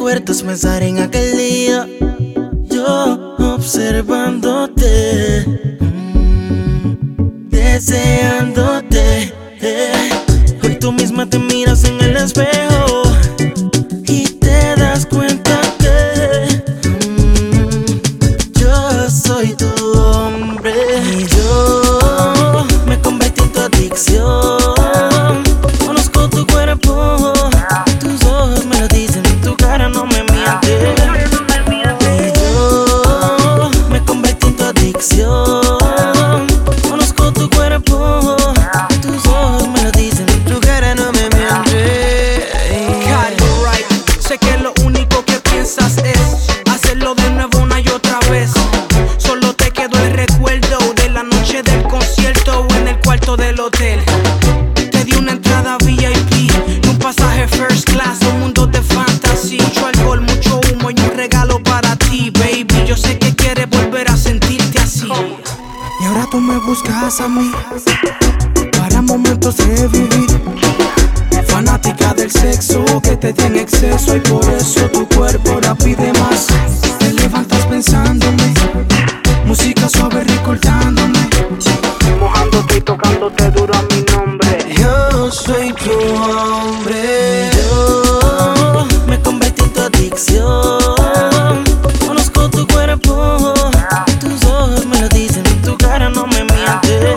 puertas pensar en aquel día, yo observándote, deseándote. Hoy tú misma te miras en el espejo y te das cuenta que yo soy tu hombre. Y yo me convertí en tu adicción. Conozco tu cuerpo, tus ojos me lo dicen, tu cara no me miente. Y yo me convertí en tu adicción. Conozco tu cuerpo, tus ojos me lo dicen, tu cara no me miente. Right. Sé que lo único que piensas es hacerlo de nuevo una y otra vez. Solo te quedó el recuerdo de la noche del concierto o en el cuarto del hotel. Te di una entrada VIP y un pasaje first class a un mundo de fantasy. Mucho alcohol, mucho humo y un regalo para ti, baby. Yo sé que quieres volver a sentirte así. Y ahora tú me buscas a mí para momentos de vivir. Fanática del sexo que te di en exceso y por eso tu cuerpo ahora pide más. Te levantas pensándome, música suave recordándome, mojándote y tocándote duro a mi nombre. Yo soy tu hombre. Yo me convertí en tu adicción. Conozco tu cuerpo, tus ojos me lo dicen, tu cara no me miente.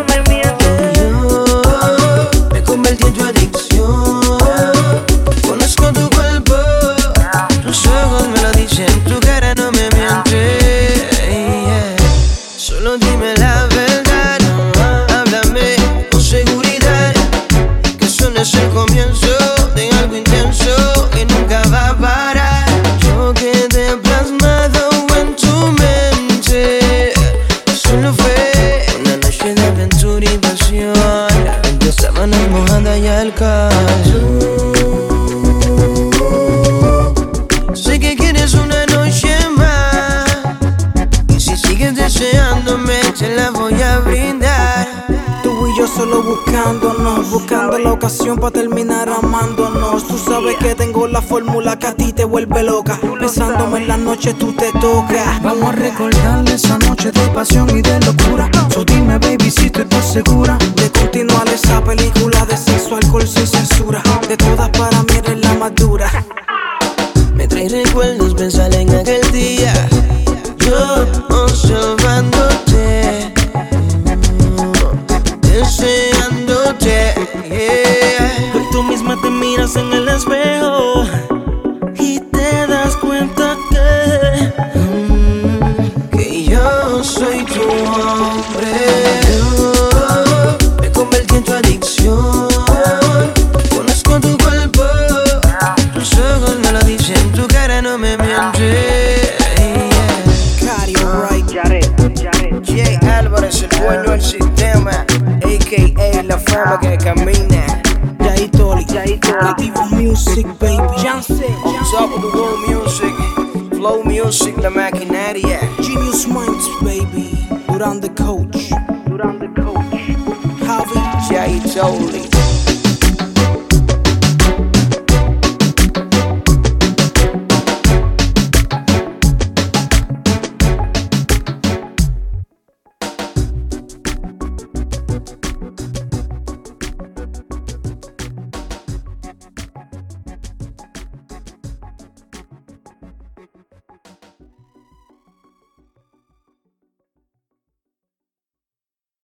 Yo me convertí en tu adicción. Conozco tu cuerpo, tus ojos me lo dicen, tu cara no me miente. Solo dime la verdad, háblame con seguridad, que solo es el comienzo de algo intenso que nunca va a parar. Yo quedé plasmado en tu mente. Solo fue una noche de aventura y pasión, entre sábanas mojadas y alcohol. Sé que quieres una noche más, y si sigues deseándome te la voy a brindar. Tú y yo solo buscándonos, buscando la ocasión para terminar amándonos. Tú sabes que tengo la fórmula que a ti te vuelve loca. Besándome en la noche tú te tocas. Vamos a recordar esa noche de pasión y de locura. So dime baby si tú estás segura de continuar esa película de sexo, alcohol sin censura. De todas para mí eres la más dura. Me trae recuerdos pensar en aquel día, yo observándote, deseándote. Hoy tú misma te miras en el espejo y te das cuenta que yo soy tu hombre. Yo me convertí en tu adicción. Conozco tu cuerpo, tus ojos me lo dicen, tu cara no me miente. Right. Jay Álvarez, el dueño del sistema, a.k.a. la fama que camina. Yaitoli, Divo Music, baby. Janse, On top of the world music, flow music, la maquinaria. Genius Minds, baby. Duran the coach. Javi. Jay Toli.